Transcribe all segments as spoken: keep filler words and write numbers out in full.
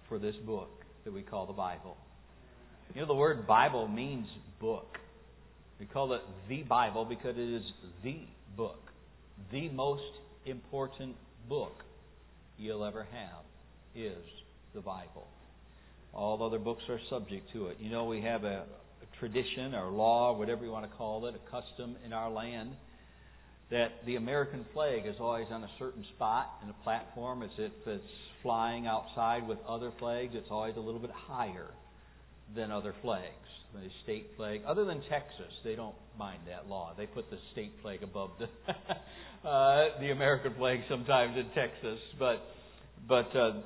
for this book that we call the Bible. You know, the word Bible means book. We call it the Bible because it is the book. The most important book you'll ever have is the Bible. All other books are subject to it. You know, we have a, a tradition or law, whatever you want to call it, a custom in our land that the American flag is always on a certain spot in the platform. As if it's flying outside with other flags, it's always a little bit higher than other flags. The state flag, other than Texas, they don't mind that law. They put the state flag above the uh, the American flag sometimes in Texas. But but uh,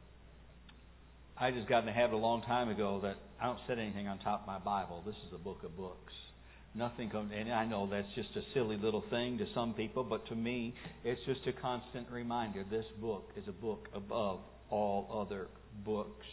I just got in the habit a long time ago that I don't set anything on top of my Bible. This is a book of books. Nothing comes, and I know that's just a silly little thing to some people, but to me, it's just a constant reminder. This book is a book above all other books.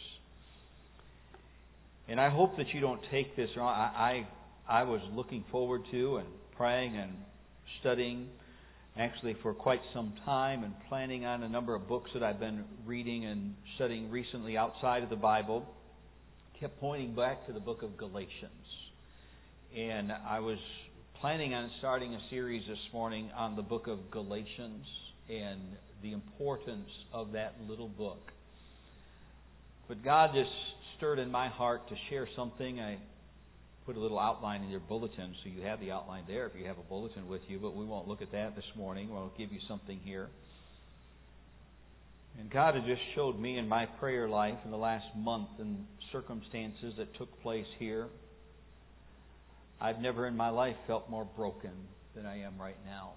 And I hope that you don't take this wrong. I, I I was looking forward to and praying and studying actually for quite some time and planning on a number of books that I've been reading and studying recently outside of the Bible. Kept pointing back to the book of Galatians. And I was planning on starting a series this morning on the book of Galatians and the importance of that little book. But God just stirred in my heart to share something. I put a little outline in your bulletin, so you have the outline there if you have a bulletin with you, but we won't look at that this morning. We'll give you something here. And God had just showed me in my prayer life in the last month and circumstances that took place here. I've never in my life felt more broken than I am right now.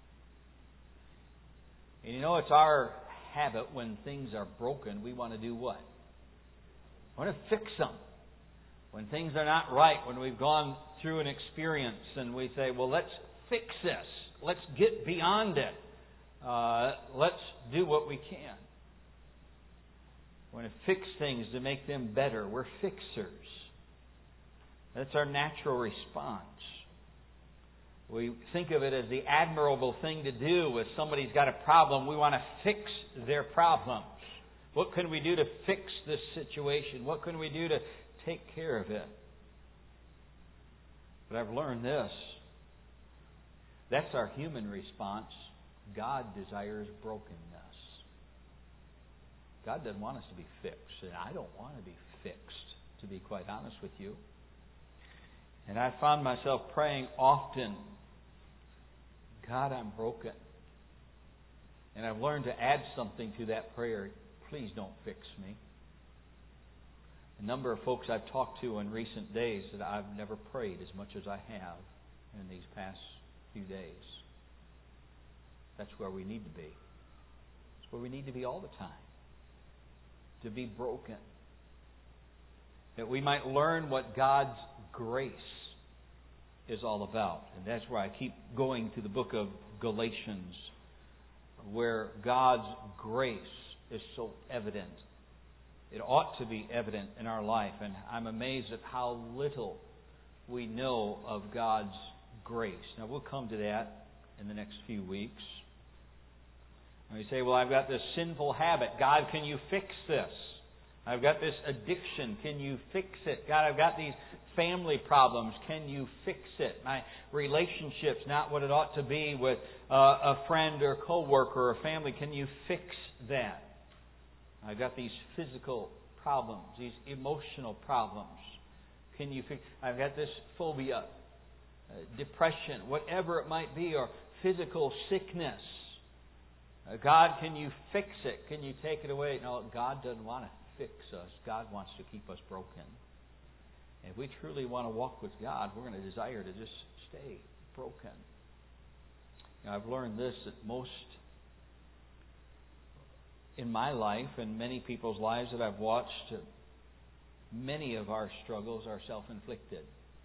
And you know, it's our habit when things are broken, we want to do what? We want to fix them. When things are not right, when we've gone through an experience and we say, well, let's fix this. Let's get beyond it. Uh, let's do what we can. We want to fix things to make them better. We're fixers. That's our natural response. We think of it as the admirable thing to do. If somebody's got a problem, we want to fix their problems. What can we do to fix this situation? What can we do to take care of it? But I've learned this. That's our human response. God desires brokenness. God doesn't want us to be fixed. And I don't want to be fixed, to be quite honest with you. And I found myself praying often, God, I'm broken. And I've learned to add something to that prayer. Please don't fix me. A number of folks I've talked to in recent days that I've never prayed as much as I have in these past few days. That's where we need to be. That's where we need to be all the time. To be broken. That we might learn what God's grace is all about. And that's where I keep going to the book of Galatians, where God's grace is so evident. It ought to be evident in our life. And I'm amazed at how little we know of God's grace. Now, we'll come to that in the next few weeks. And we say, well, I've got this sinful habit. God, can you fix this? I've got this addiction. Can you fix it? God, I've got these family problems. Can you fix it? My relationship's not what it ought to be with uh, a friend or coworker or family. Can you fix that? I've got these physical problems, these emotional problems. Can you fix? I've got this phobia, uh, depression, whatever it might be, or physical sickness. Uh, God, can you fix it? Can you take it away? No, God doesn't want to fix us. God wants to keep us broken. And if we truly want to walk with God, we're going to desire to just stay broken. Now, I've learned this, that most in my life and many people's lives that I've watched, many of our struggles are self-inflicted.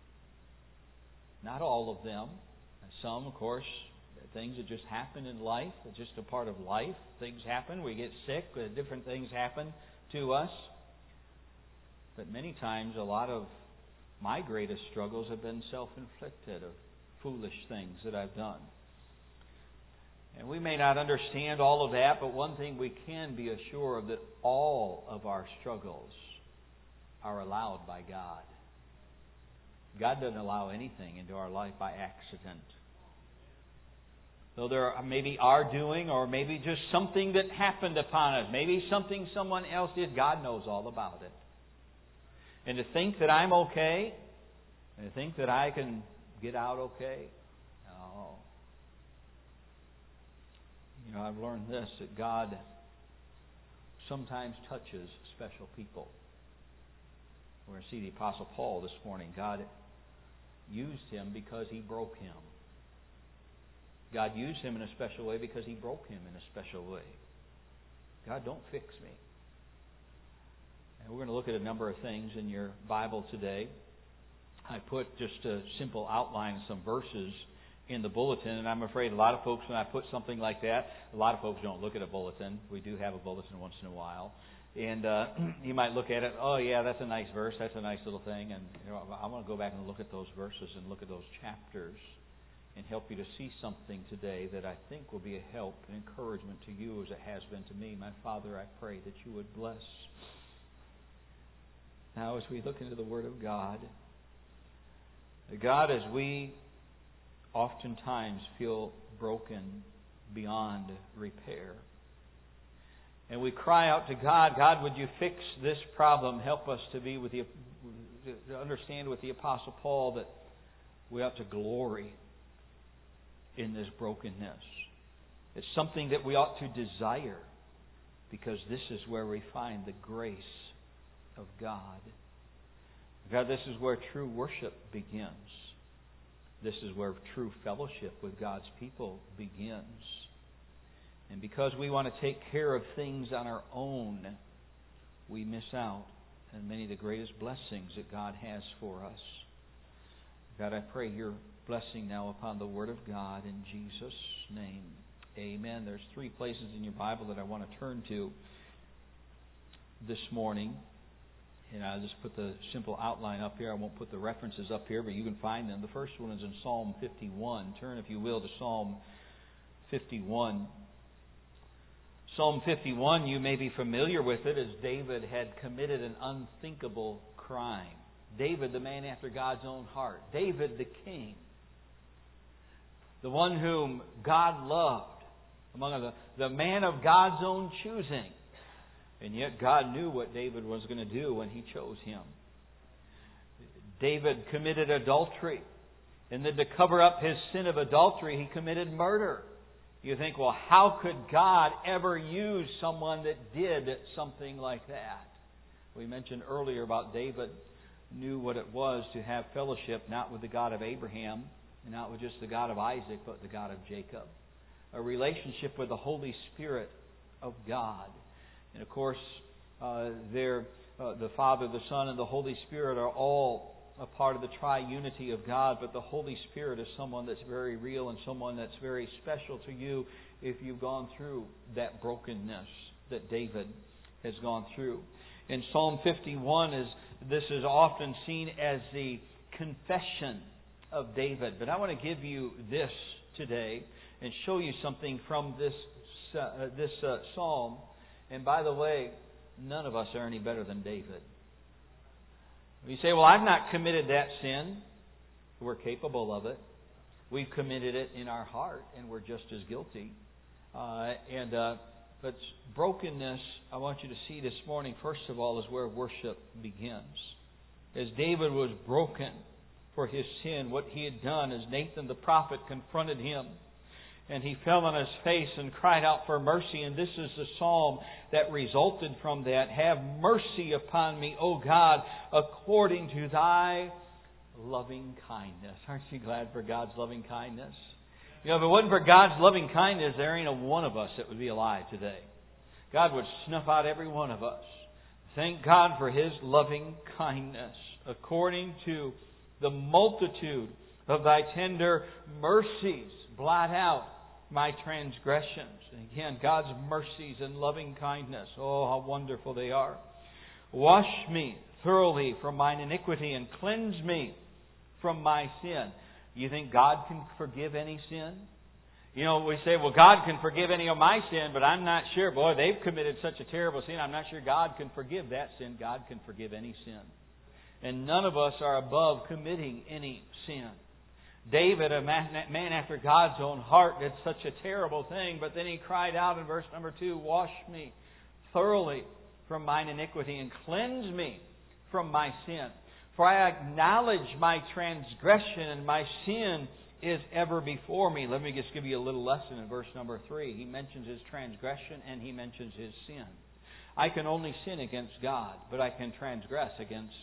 Not all of them. Some, of course, things that just happen in life. It's just a part of life. Things happen. We get sick. Different things happen to us. But many times, a lot of my greatest struggles have been self-inflicted, of foolish things that I've done. And we may not understand all of that, but one thing we can be assured of, that all of our struggles are allowed by God. God doesn't allow anything into our life by accident. Though there are maybe our doing, or maybe just something that happened upon us, maybe something someone else did, God knows all about it. And to think that I'm okay, and to think that I can get out okay, no. You know, I've learned this, that God sometimes touches special people. We're going to see the Apostle Paul this morning. God used him because He broke him. God used him in a special way because He broke him in a special way. God, don't fix me. And we're going to look at a number of things in your Bible today. I put just a simple outline of some verses in the bulletin, and I'm afraid a lot of folks, when I put something like that, a lot of folks don't look at a bulletin. We do have a bulletin once in a while. And uh, you might look at it, oh yeah, that's a nice verse, that's a nice little thing. And you know, I want to go back and look at those verses and look at those chapters and help you to see something today that I think will be a help and encouragement to you as it has been to me. My Father, I pray that You would bless. Now as we look into the Word of God, God, as we oftentimes feel broken beyond repair, and we cry out to God, God, would You fix this problem? Help us to be with the, to understand with the Apostle Paul that we ought to glory in this brokenness. It's something that we ought to desire, because this is where we find the grace of God. God, this is where true worship begins. This is where true fellowship with God's people begins. And because we want to take care of things on our own, we miss out on many of the greatest blessings that God has for us. God, I pray Your blessing now upon the Word of God in Jesus' name. Amen. There's three places in your Bible that I want to turn to this morning. And I'll just put the simple outline up here. I won't put the references up here, but you can find them. The first one is in Psalm fifty-one. Turn, if you will, to Psalm fifty-one. Psalm fifty-one, you may be familiar with it, as David had committed an unthinkable crime. David, the man after God's own heart. David, the king. The one whom God loved. Among other, the man of God's own choosing. And yet God knew what David was going to do when He chose him. David committed adultery. And then to cover up his sin of adultery, he committed murder. You think, well, how could God ever use someone that did something like that? We mentioned earlier about David knew what it was to have fellowship, not with the God of Abraham, and not with just the God of Isaac, but the God of Jacob. A relationship with the Holy Spirit of God. And of course, uh, there, uh, the Father, the Son, and the Holy Spirit are all a part of the triunity of God, but the Holy Spirit is someone that's very real and someone that's very special to you if you've gone through that brokenness that David has gone through. In Psalm fifty-one, is this is often seen as the confession of David. But I want to give you this today and show you something from this uh, this uh, psalm. And by the way, none of us are any better than David. You say, well, I've not committed that sin. We're capable of it. We've committed it in our heart, and we're just as guilty. Uh, and uh, but brokenness, I want you to see this morning, first of all, is where worship begins. As David was broken for his sin, what he had done, as Nathan the prophet confronted him, and he fell on his face and cried out for mercy. And this is the psalm that resulted from that. Have mercy upon me, O God, according to Thy loving kindness. Aren't you glad for God's loving kindness? You know, if it wasn't for God's loving kindness, there ain't a one of us that would be alive today. God would snuff out every one of us. Thank God for His loving kindness. According to the multitude of Thy tender mercies, blot out my transgressions. And again, God's mercies and loving kindness. Oh, how wonderful they are. Wash me thoroughly from mine iniquity and cleanse me from my sin. You think God can forgive any sin? You know, we say, well, God can forgive any of my sin, but I'm not sure. Boy, they've committed such a terrible sin. I'm not sure God can forgive that sin. God can forgive any sin. And none of us are above committing any sin. David, a man after God's own heart, did such a terrible thing, but then he cried out in verse number two, wash me thoroughly from mine iniquity and cleanse me from my sin. For I acknowledge my transgression and my sin is ever before me. Let me just give you a little lesson in verse number three. He mentions his transgression and he mentions his sin. I can only sin against God, but I can transgress against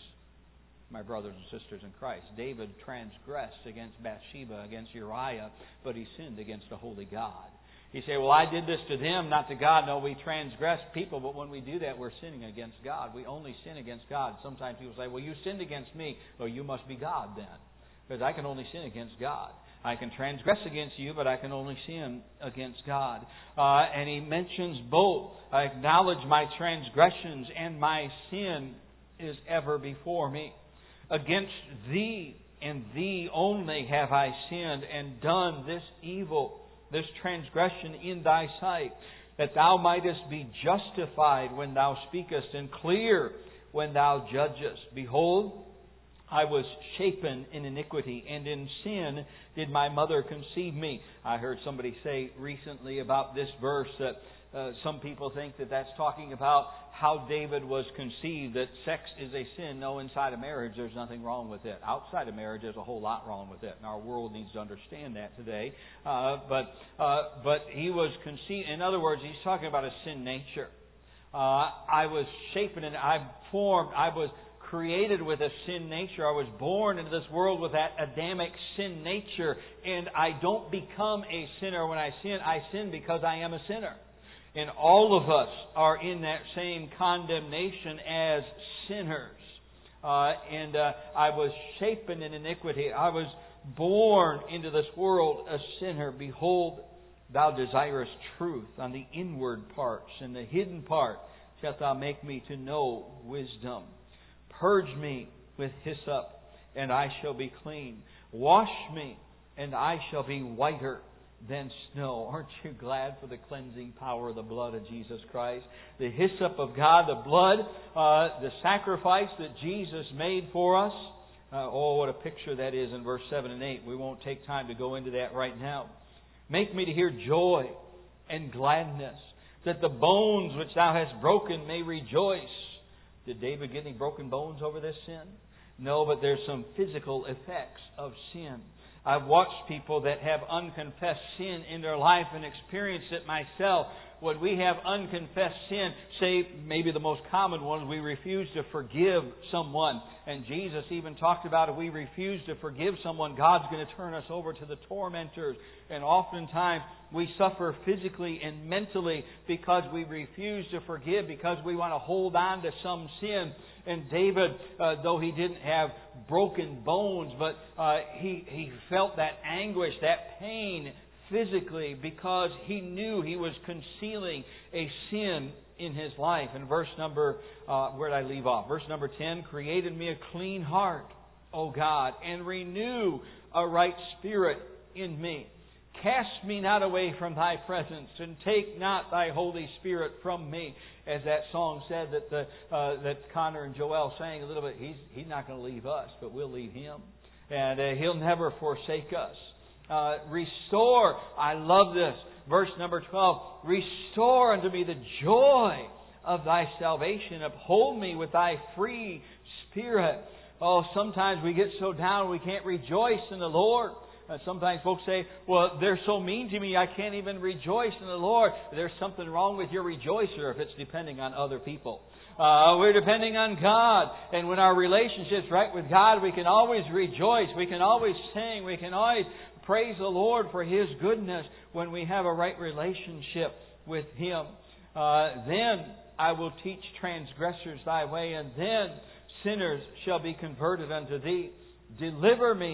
my brothers and sisters in Christ. David transgressed against Bathsheba, against Uriah, but he sinned against a holy God. You say, well, I did this to them, not to God. No, we transgress people, but when we do that, we're sinning against God. We only sin against God. Sometimes people say, well, you sinned against me. Well, you must be God then, because I can only sin against God. I can transgress against you, but I can only sin against God. Uh, and he mentions both. I acknowledge my transgressions and my sin is ever before me. Against thee and thee only have I sinned and done this evil, this transgression in thy sight, that thou mightest be justified when thou speakest and clear when thou judgest. Behold, I was shapen in iniquity, and in sin did my mother conceive me. I heard somebody say recently about this verse that uh, some people think that that's talking about how David was conceived, that sex is a sin. No, inside of marriage there's nothing wrong with it. Outside of marriage there's a whole lot wrong with it, and our world needs to understand that today. Uh, but uh, but he was conceived. In other words, he's talking about a sin nature. Uh, I was shapen and I formed. I was created with a sin nature. I was born into this world with that Adamic sin nature, and I don't become a sinner when I sin. I sin because I am a sinner. And all of us are in that same condemnation as sinners. Uh, and uh, I was shapen in iniquity. I was born into this world a sinner. Behold, thou desirest truth on the inward parts, and the hidden part shalt thou make me to know wisdom. Purge me with hyssop, and I shall be clean. Wash me, and I shall be whiter than snow. Aren't you glad for the cleansing power of the blood of Jesus Christ? The hyssop of God, the blood, uh, the sacrifice that Jesus made for us. Uh, oh, what a picture that is in verse seven and eight. We won't take time to go into that right now. Make me to hear joy and gladness, that the bones which thou hast broken may rejoice. Did David get any broken bones over this sin? No, but there's some physical effects of sin. I've watched people that have unconfessed sin in their life and experienced it myself. When we have unconfessed sin, say maybe the most common one, we refuse to forgive someone. And Jesus even talked about if we refuse to forgive someone, God's going to turn us over to the tormentors. And oftentimes we suffer physically and mentally because we refuse to forgive, because we want to hold on to some sin. And David, uh, though he didn't have broken bones, but uh, he, he felt that anguish, that pain physically, because he knew he was concealing a sin in his life. In verse number, uh, where did I leave off? Verse number ten, created me a clean heart, O God, and renew a right spirit in me. Cast me not away from thy presence, and take not thy Holy Spirit from me. As that song said that the uh, that Connor and Joel sang a little bit, he's, he's not going to leave us, but we'll leave him. And uh, he'll never forsake us. Uh, restore, I love this, verse number twelve, restore unto me the joy of thy salvation. Uphold me with thy free spirit. Oh, sometimes we get so down we can't rejoice in the Lord. Uh, sometimes folks say, well, they're so mean to me, I can't even rejoice in the Lord. There's something wrong with your rejoicer if it's depending on other people. Uh, we're depending on God. And when our relationship's right with God, we can always rejoice. We can always sing. We can always praise the Lord for His goodness when we have a right relationship with Him. Uh, then I will teach transgressors thy way, and then sinners shall be converted unto thee. Deliver me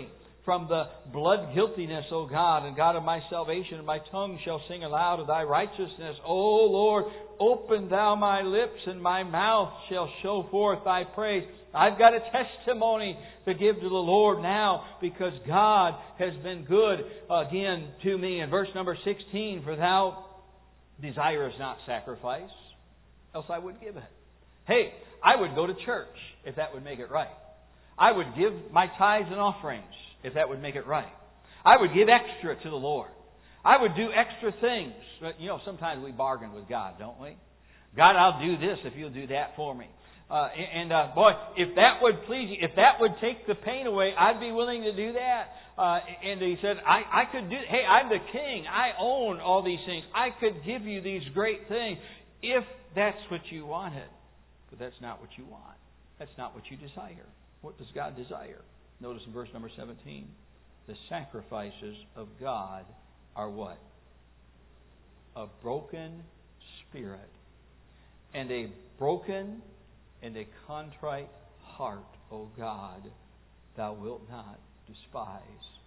from the blood guiltiness, O God, and God of my salvation, and my tongue shall sing aloud of Thy righteousness. O Lord, open Thou my lips, and my mouth shall show forth Thy praise. I've got a testimony to give to the Lord now, because God has been good again to me. In verse number sixteen, for Thou desirest not sacrifice, else I would give it. Hey, I would go to church if that would make it right. I would give my tithes and offerings if that would make it right. I would give extra to the Lord. I would do extra things. But, you know, sometimes we bargain with God, don't we? God, I'll do this if you'll do that for me. Uh, and, uh, boy, if that would please you, if that would take the pain away, I'd be willing to do that. Uh, and he said, I, I could do, hey, I'm the king. I own all these things. I could give you these great things if that's what you wanted. But that's not what you want. That's not what you desire. What does God desire? Notice in verse number seventeen, the sacrifices of God are what? A broken spirit, and a broken and a contrite heart, O God, Thou wilt not despise.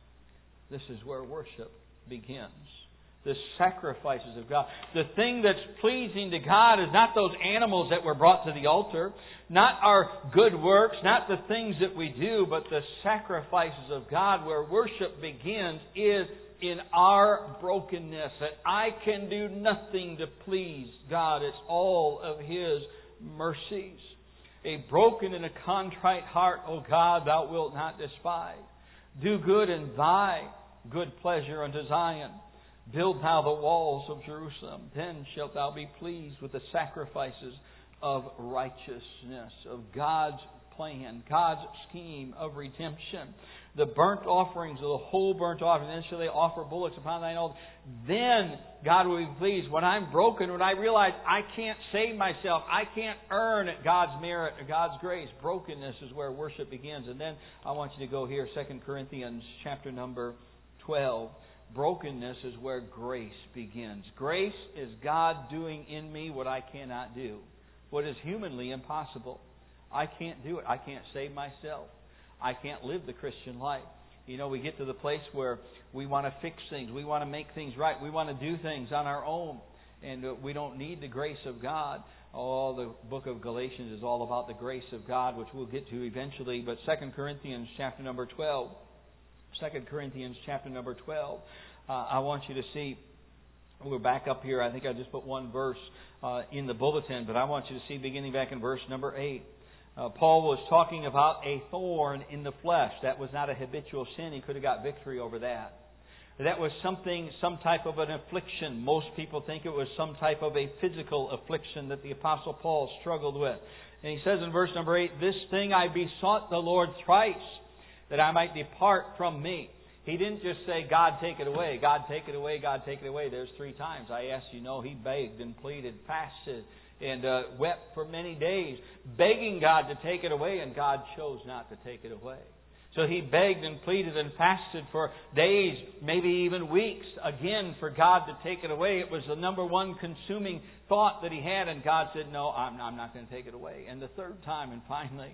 This is where worship begins. The sacrifices of God. The thing that's pleasing to God is not those animals that were brought to the altar, not our good works, not the things that we do, but the sacrifices of God. Where worship begins is in our brokenness, that I can do nothing to please God. It's all of His mercies. A broken and a contrite heart, O God, Thou wilt not despise. Do good in Thy good pleasure unto Zion. Build Thou the walls of Jerusalem. Then shalt Thou be pleased with the sacrifices of righteousness, of God's plan, God's scheme of redemption. The burnt offerings of the whole burnt offering. Then shall they offer bullocks upon Thine altar. Then God will be pleased. When I'm broken, when I realize I can't save myself, I can't earn God's merit or God's grace. Brokenness is where worship begins. And then I want you to go here, Second Corinthians chapter number twelve. Brokenness is where grace begins. Grace is God doing in me what I cannot do. What is humanly impossible. I can't do it. I can't save myself. I can't live the Christian life. You know, we get to the place where we want to fix things. We want to make things right. We want to do things on our own. And we don't need the grace of God. Oh, the book of Galatians is all about the grace of God, which we'll get to eventually. But Second Corinthians chapter number twelve. Second Corinthians chapter number twelve. Uh, I want you to see, we're back up here. I think I just put one verse uh, in the bulletin, but I want you to see beginning back in verse number eight. Uh, Paul was talking about a thorn in the flesh. That was not a habitual sin. He could have got victory over that. That was something, some type of an affliction. Most people think it was some type of a physical affliction that the Apostle Paul struggled with. And he says in verse number eight, this thing I besought the Lord thrice, that I might depart from me. He didn't just say, God, take it away. God, take it away. God, take it away. There's three times. I asked you, know, he begged and pleaded, fasted, and uh, wept for many days, begging God to take it away, and God chose not to take it away. So he begged and pleaded and fasted for days, maybe even weeks, again, for God to take it away. It was the number one consuming thought that he had, and God said, no, I'm, I'm not going to take it away. And the third time, and finally,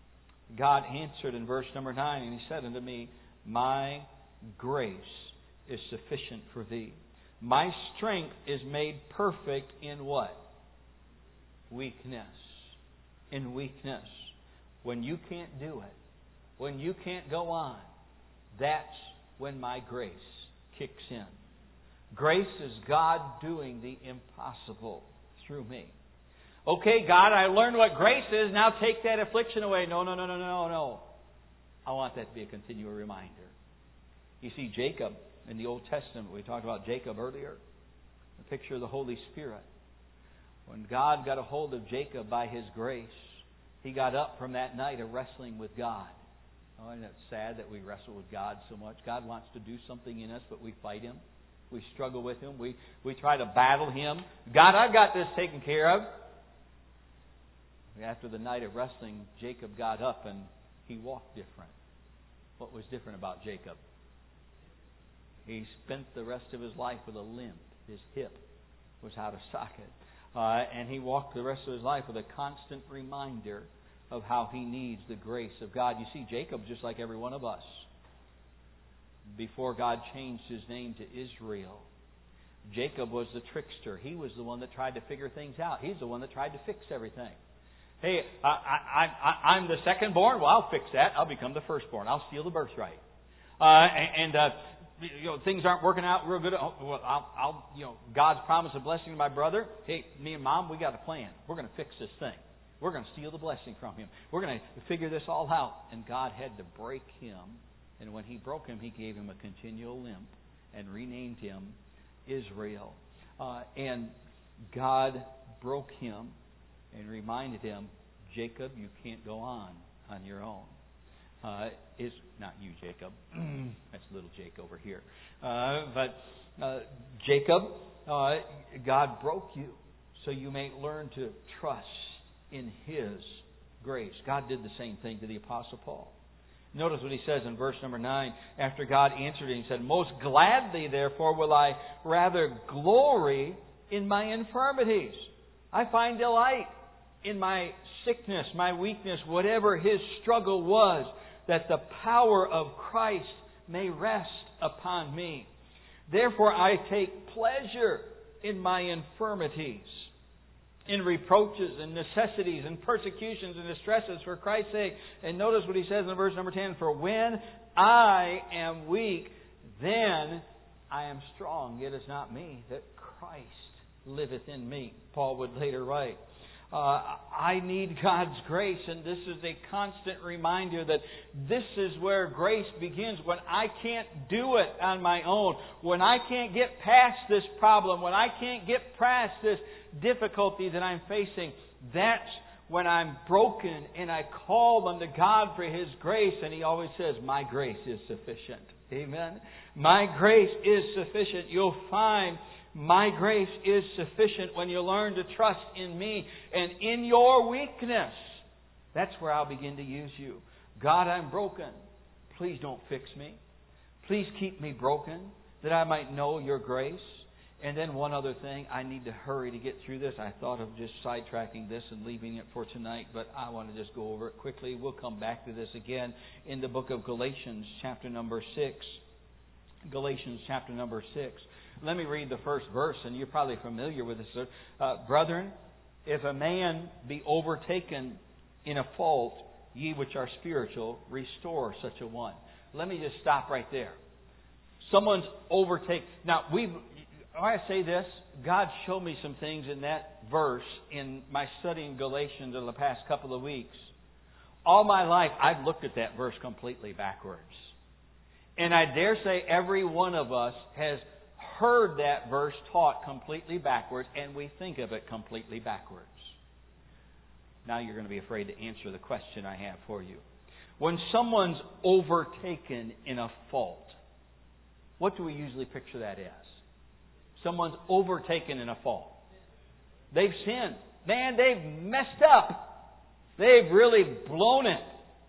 God answered in verse number nine, and He said unto me, my grace is sufficient for thee. My strength is made perfect in what? Weakness. In weakness. When you can't do it, when you can't go on, that's when my grace kicks in. Grace is God doing the impossible through me. Okay, God, I learned what grace is. Now take that affliction away. No, no, no, no, no, no. I want that to be a continual reminder. You see, Jacob in the Old Testament, we talked about Jacob earlier, the picture of the Holy Spirit. When God got a hold of Jacob by His grace, he got up from that night of wrestling with God. Oh, isn't it sad that we wrestle with God so much? God wants to do something in us, but we fight Him. We struggle with Him. We, we try to battle Him. God, I've got this taken care of. After the night of wrestling, Jacob got up and he walked different. What was different about Jacob? He spent the rest of his life with a limp. His hip was out of socket. Uh, and he walked the rest of his life with a constant reminder of how he needs the grace of God. You see, Jacob, just like every one of us, before God changed his name to Israel. Jacob was the trickster. He was the one that tried to figure things out. He's the one that tried to fix everything. Hey, I, I, I, I'm the second born. Well, I'll fix that. I'll become the firstborn. I'll steal the birthright. Uh, and, and uh, you know, things aren't working out real good. Oh, well, I'll, I'll, you know, God's promised a blessing to my brother. Hey, me and Mom, we got a plan. We're going to fix this thing. We're going to steal the blessing from him. We're going to figure this all out. And God had to break him. And when he broke him, he gave him a continual limp and renamed him Israel. Uh, and God broke him and reminded him, Jacob, you can't go on on your own. Uh, is not you, Jacob. That's little Jake over here. Uh, but uh, Jacob, uh, God broke you so you may learn to trust in His grace. God did the same thing to the Apostle Paul. Notice what he says in verse number nine. After God answered him, he said, Most gladly, therefore, will I rather glory in my infirmities. I find delight in my sickness, my weakness, whatever his struggle was, that the power of Christ may rest upon me. Therefore, I take pleasure in my infirmities, in reproaches and necessities and persecutions and distresses for Christ's sake. And notice what he says in verse number ten. For when I am weak, then I am strong. It is not me, that Christ liveth in me. Paul would later write. Uh, I need God's grace, and this is a constant reminder that this is where grace begins. When I can't do it on my own, when I can't get past this problem, when I can't get past this difficulty that I'm facing, that's when I'm broken and I call unto God for His grace. And He always says, my grace is sufficient. Amen. My grace is sufficient. You'll find my grace is sufficient when you learn to trust in me. And in your weakness, that's where I'll begin to use you. God, I'm broken. Please don't fix me. Please keep me broken that I might know your grace. And then one other thing, I need to hurry to get through this. I thought of just sidetracking this and leaving it for tonight, but I want to just go over it quickly. We'll come back to this again in the book of Galatians, chapter number six. Galatians, chapter number six. Let me read the first verse, and you're probably familiar with this. Uh, Brethren, if a man be overtaken in a fault, ye which are spiritual, restore such a one. Let me just stop right there. Someone's overtaken. Now, we. I say this, God showed me some things in that verse in my study in Galatians in the past couple of weeks. All my life, I've looked at that verse completely backwards. And I dare say every one of us has heard that verse taught completely backwards, and we think of it completely backwards. Now you're going to be afraid to answer the question I have for you. When someone's overtaken in a fault, what do we usually picture that as? Someone's overtaken in a fault. They've sinned. Man, they've messed up. They've really blown it.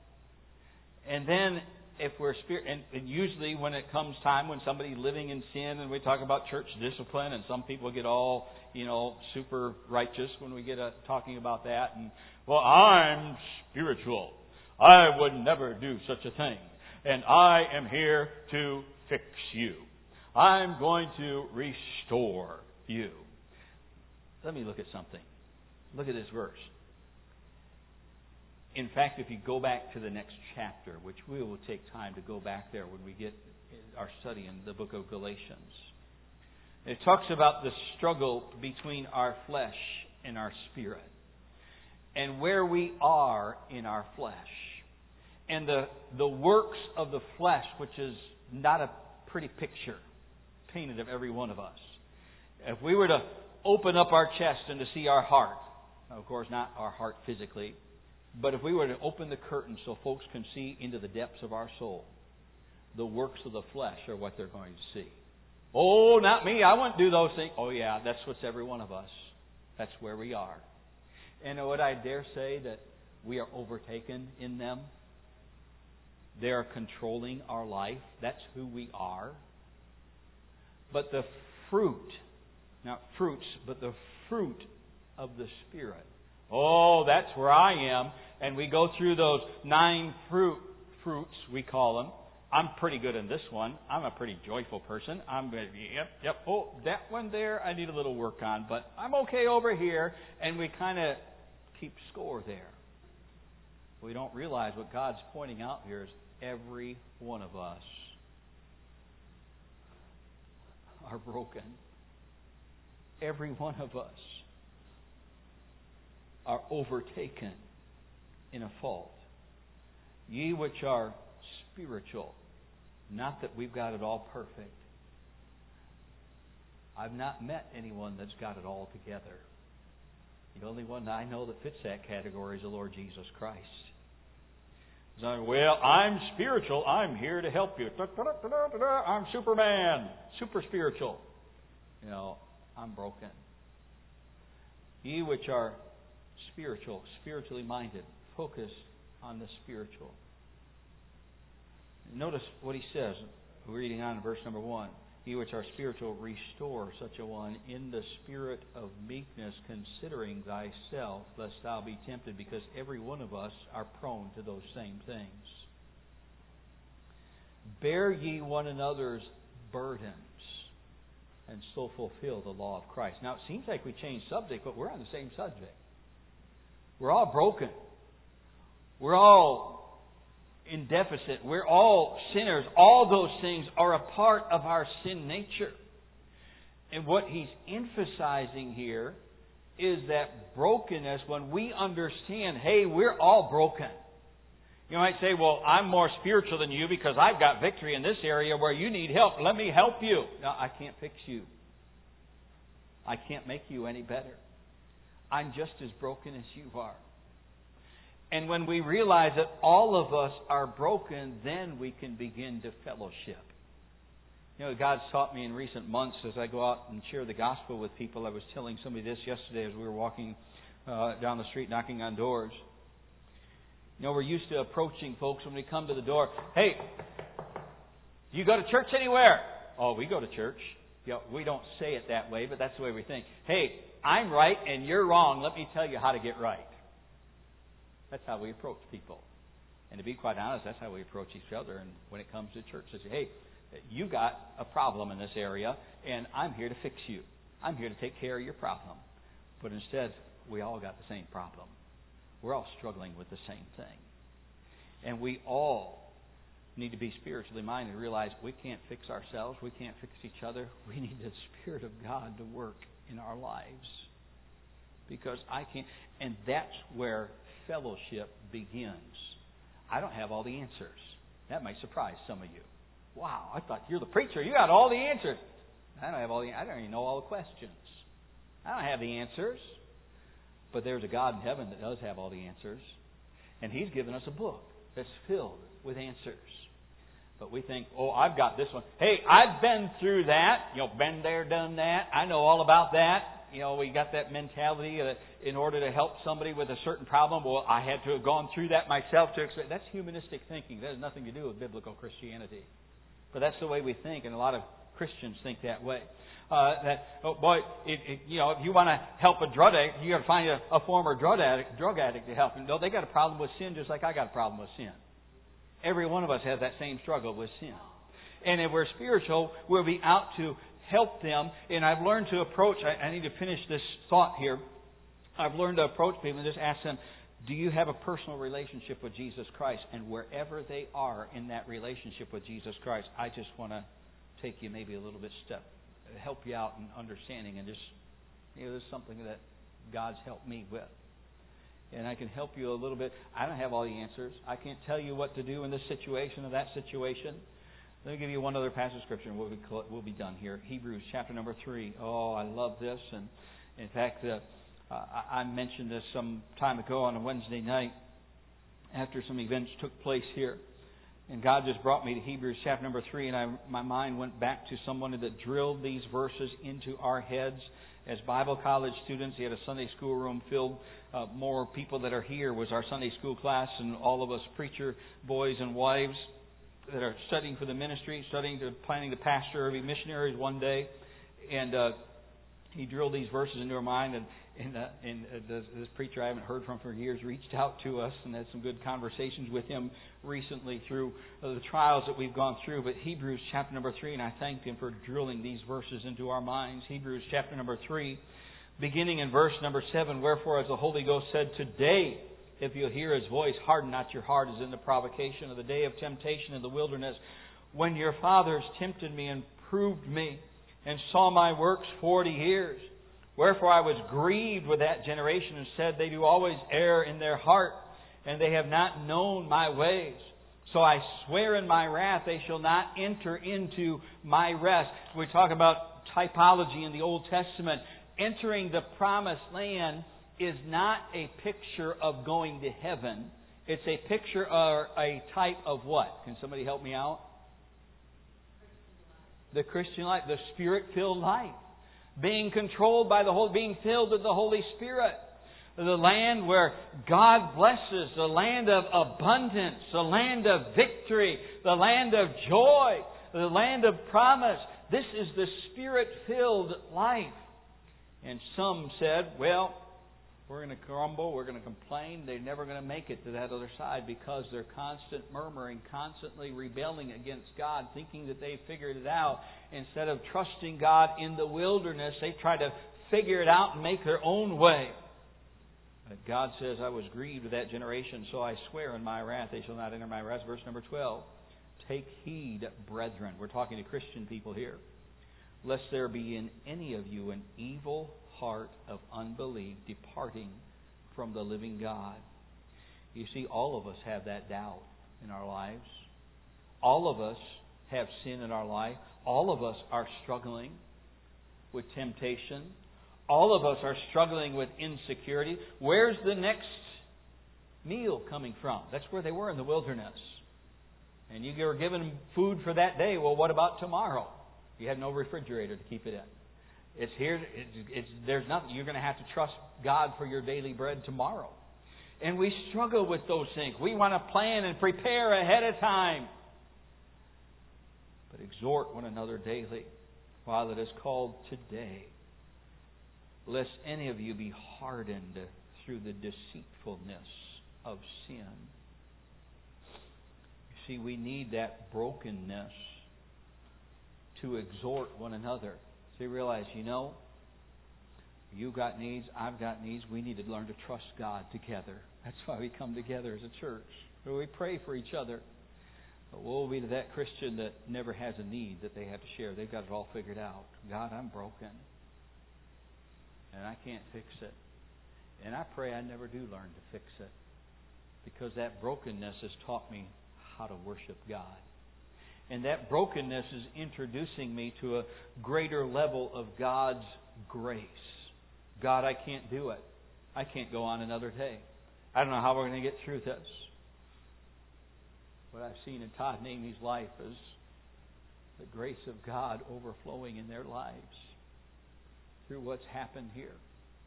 And then if we're spirit, and, and usually when it comes time when somebody's living in sin, and we talk about church discipline, and some people get all, you know, super righteous when we get a, talking about that. And well, I'm spiritual. I would never do such a thing, and I am here to fix you. I'm going to restore you. Let me look at something. Look at this verse. In fact, if you go back to the next chapter, which we will take time to go back there when we get our study in the book of Galatians, it talks about the struggle between our flesh and our spirit, and where we are in our flesh, and the, the works of the flesh, which is not a pretty picture painted of every one of us. If we were to open up our chest and to see our heart, of course not our heart physically, but if we were to open the curtain so folks can see into the depths of our soul, the works of the flesh are what they're going to see. Oh, not me, I wouldn't do those things. Oh yeah, that's what's every one of us. That's where we are. And would I dare say that we are overtaken in them? They are controlling our life. That's who we are. But the fruit, not fruits, but the fruit of the Spirit. Oh, that's where I am. And we go through those nine fruit fruits, we call them. I'm pretty good in this one. I'm a pretty joyful person. I'm going to be, yep, yep. Oh, that one there, I need a little work on, but I'm okay over here. And we kind of keep score there. We don't realize what God's pointing out here is every one of us are broken. Every one of us are overtaken in a fault. Ye which are spiritual, not that we've got it all perfect. I've not met anyone that's got it all together. The only one I know that fits that category is the Lord Jesus Christ. So, well, I'm spiritual. I'm here to help you. I'm Superman. Super spiritual. You know, I'm broken. Ye which are spiritual, spiritually minded, focused on the spiritual. Notice what he says. We're reading on in verse number one. Ye which are spiritual, restore such a one in the spirit of meekness, considering thyself, lest thou be tempted, because every one of us are prone to those same things. Bear ye one another's burdens, and so fulfill the law of Christ. Now, it seems like we changed subject, but we're on the same subject. We're all broken. We're all in deficit. We're all sinners. All those things are a part of our sin nature. And what he's emphasizing here is that brokenness, when we understand, hey, we're all broken. You might say, well, I'm more spiritual than you because I've got victory in this area where you need help. Let me help you. No, I can't fix you. I can't make you any better. I'm just as broken as you are. And when we realize that all of us are broken, then we can begin to fellowship. You know, God's taught me in recent months as I go out and share the gospel with people. I was telling somebody this yesterday as we were walking uh, down the street knocking on doors. You know, we're used to approaching folks when we come to the door. Hey, do you go to church anywhere? Oh, we go to church. You know, we don't say it that way, but that's the way we think. Hey, I'm right and you're wrong. Let me tell you how to get right. That's how we approach people. And to be quite honest, that's how we approach each other. And when it comes to church, they say, hey, you got a problem in this area, and I'm here to fix you. I'm here to take care of your problem. But instead, we all got the same problem. We're all struggling with the same thing. And we all need to be spiritually minded and realize we can't fix ourselves. We can't fix each other. We need the Spirit of God to work in our lives. Because I can't. And that's where fellowship begins. I don't have all the answers. That might surprise some of you. Wow, I thought you're the preacher. You got all the answers. I don't have all the. I don't even know all the questions. I don't have the answers. But there's a God in heaven that does have all the answers, and He's given us a book that's filled with answers. But we think, oh, I've got this one. Hey, I've been through that. You know, been there, done that. I know all about that. You know, we got that mentality that in order to help somebody with a certain problem, well, I had to have gone through that myself to expect. That's humanistic thinking. That has nothing to do with biblical Christianity. But that's the way we think, and a lot of Christians think that way. Uh, that oh boy, it, it, you know, if you want to help a drug addict, you got to find a, a former drug addict, drug addict to help him. No, they got a problem with sin, just like I got a problem with sin. Every one of us has that same struggle with sin. And if we're spiritual, we'll be out to help them. And I've learned to approach. I, I need to finish this thought here. I've learned to approach people and just ask them, do you have a personal relationship with Jesus Christ? And wherever they are in that relationship with Jesus Christ, I just want to take you maybe a little bit step, help you out in understanding, and just, you know, there's something that God's helped me with. And I can help you a little bit. I don't have all the answers. I can't tell you what to do in this situation or that situation. Let me give you one other passage of Scripture and we'll be, we'll be done here. Hebrews chapter number three. Oh, I love this. And in fact, uh, I mentioned this some time ago on a Wednesday night after some events took place here. And God just brought me to Hebrews chapter number three, and I, my mind went back to someone that drilled these verses into our heads as Bible college students. He had a Sunday school room filled. Uh, more people that are here was our Sunday school class, and all of us preacher boys and wives that are studying for the ministry, studying to planning to pastor or be missionaries one day. And uh, he drilled these verses into our mind, and And, uh, and uh, this, this preacher I haven't heard from for years reached out to us and had some good conversations with him recently through uh, the trials that we've gone through. But Hebrews chapter number three, and I thanked him for drilling these verses into our minds. Hebrews chapter number three, beginning in verse number seven. Wherefore, as the Holy Ghost said, today, if you'll hear His voice, harden not your heart as in the provocation of the day of temptation in the wilderness, when your fathers tempted me and proved me, and saw my works forty years. Wherefore I was grieved with that generation, and said, they do always err in their heart, and they have not known my ways. So I swear in my wrath, they shall not enter into my rest. We talk about typology in the Old Testament. Entering the promised land is not a picture of going to heaven. It's a picture or a type of what? Can somebody help me out? The Christian life, the Spirit-filled life. Being controlled by the Holy, being filled with the Holy Spirit. The land where God blesses, the land of abundance, the land of victory, the land of joy, the land of promise. This is the Spirit-filled life. And some said, well, we're going to grumble, we're going to complain. They're never going to make it to that other side because they're constant murmuring, constantly rebelling against God, thinking that they've figured it out. Instead of trusting God in the wilderness, they try to figure it out and make their own way. But God says, I was grieved with that generation, so I swear in my wrath they shall not enter my rest. Verse number twelve. Take heed, brethren. We're talking to Christian people here. Lest there be in any of you an evil heart of unbelief departing from the living God. You see, all of us have that doubt in our lives. All of us have sin in our life. All of us are struggling with temptation. All of us are struggling with insecurity. Where's the next meal coming from? That's where they were in the wilderness. And you were given food for that day. Well, what about tomorrow? You had no refrigerator to keep it in. It's here. It's, it's, there's nothing. You're going to have to trust God for your daily bread tomorrow. And we struggle with those things. We want to plan and prepare ahead of time. But exhort one another daily while it is called today, lest any of you be hardened through the deceitfulness of sin. You see, we need that brokenness to exhort one another. So you realize, you know, you've got needs, I've got needs. We need to learn to trust God together. That's why we come together as a church, where we pray for each other. But woe be to that Christian that never has a need that they have to share. They've got it all figured out. God, I'm broken. And I can't fix it. And I pray I never do learn to fix it. Because that brokenness has taught me how to worship God. And that brokenness is introducing me to a greater level of God's grace. God, I can't do it. I can't go on another day. I don't know how we're going to get through this. What I've seen in Todd and Amy's life is the grace of God overflowing in their lives through what's happened here.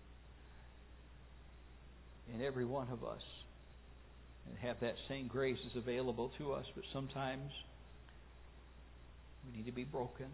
And every one of us and have that same grace is available to us, but sometimes we need to be broken.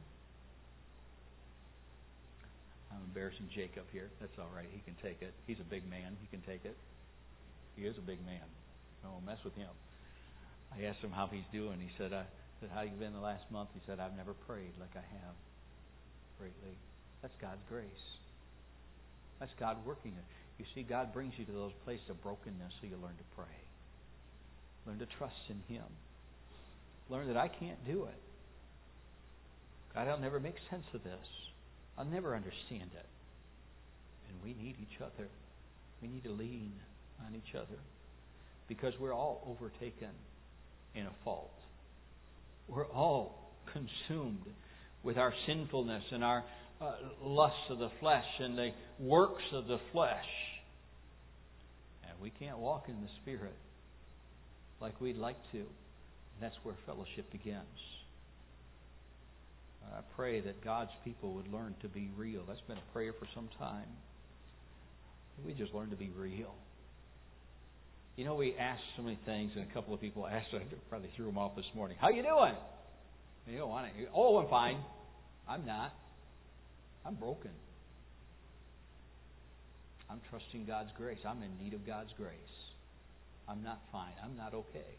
I'm embarrassing Jacob here. That's all right. He can take it. He's a big man. He can take it. He is a big man. I won't mess with him. I asked him how he's doing. He said, I said, how you been the last month? He said, I've never prayed like I have greatly. That's God's grace. That's God working it. You see, God brings you to those places of brokenness so you learn to pray. Learn to trust in Him. Learn that I can't do it. God, I'll never make sense of this. I'll never understand it. And we need each other. We need to lean on each other. Because we're all overtaken in a fault. We're all consumed with our sinfulness and our uh, lusts of the flesh and the works of the flesh. And we can't walk in the Spirit like we'd like to. And that's where fellowship begins. I pray that God's people would learn to be real. That's been a prayer for some time. We just learn to be real. You know, we ask so many things, and a couple of people asked, I probably threw them off this morning. How you doing? You don't want to. Oh, I'm fine. I'm not. I'm broken. I'm trusting God's grace. I'm in need of God's grace. I'm not fine. I'm not okay.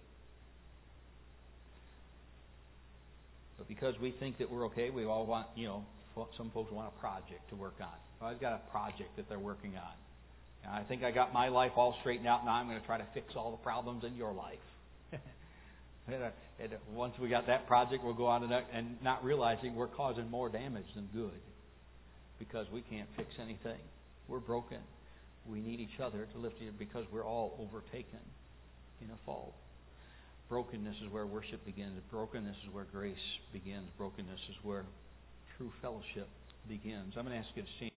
But because we think that we're okay, we all want, you know, some folks want a project to work on. Well, I've got a project that they're working on. And I think I got my life all straightened out. Now I'm going to try to fix all the problems in your life. and, uh, and once we got that project, we'll go on to that, and not realizing we're causing more damage than good because we can't fix anything. We're broken. We need each other to lift it because we're all overtaken in a fault. Brokenness is where worship begins. Brokenness is where grace begins. Brokenness is where true fellowship begins. I'm going to ask you to stand.